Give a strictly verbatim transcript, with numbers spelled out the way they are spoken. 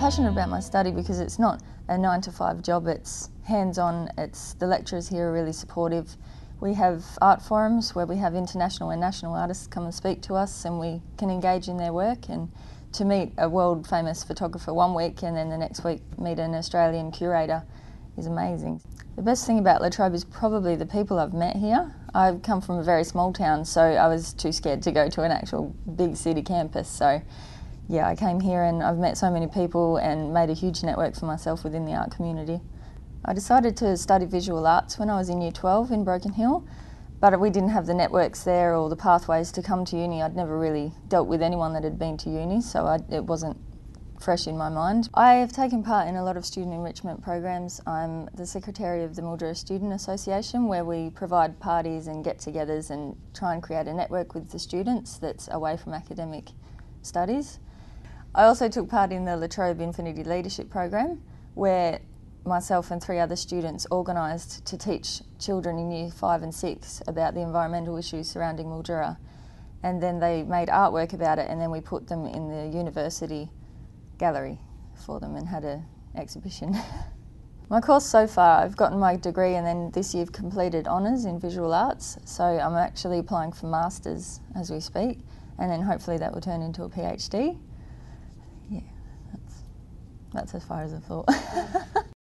passionate about my study because it's not a nine to five job, it's hands-on, it's, the lecturers here are really supportive. We have art forums where we have international and national artists come and speak to us, and we can engage in their work, and to meet a world famous photographer one week and then the next week meet an Australian curator is amazing. The best thing about La Trobe is probably the people I've met here. I've come from a very small town, so I was too scared to go to an actual big city campus, so yeah, I came here and I've met so many people and made a huge network for myself within the art community. I decided to study visual arts when I was in year twelve in Broken Hill, but we didn't have the networks there or the pathways to come to uni. I'd never really dealt with anyone that had been to uni, so I, it wasn't fresh in my mind. I have taken part in a lot of student enrichment programs. I'm the secretary of the Mildura Student Association, where we provide parties and get-togethers and try and create a network with the students that's away from academic studies. I also took part in the La Trobe Infinity Leadership Program, where myself and three other students organised to teach children in year five and six about the environmental issues surrounding Mildura. And then they made artwork about it, and then we put them in the university gallery for them and had an exhibition. My course so far, I've gotten my degree and then this year I've completed honours in visual arts, so I'm actually applying for masters as we speak, and then hopefully that will turn into a PhD. Yeah, that's, that's as far as I've thought.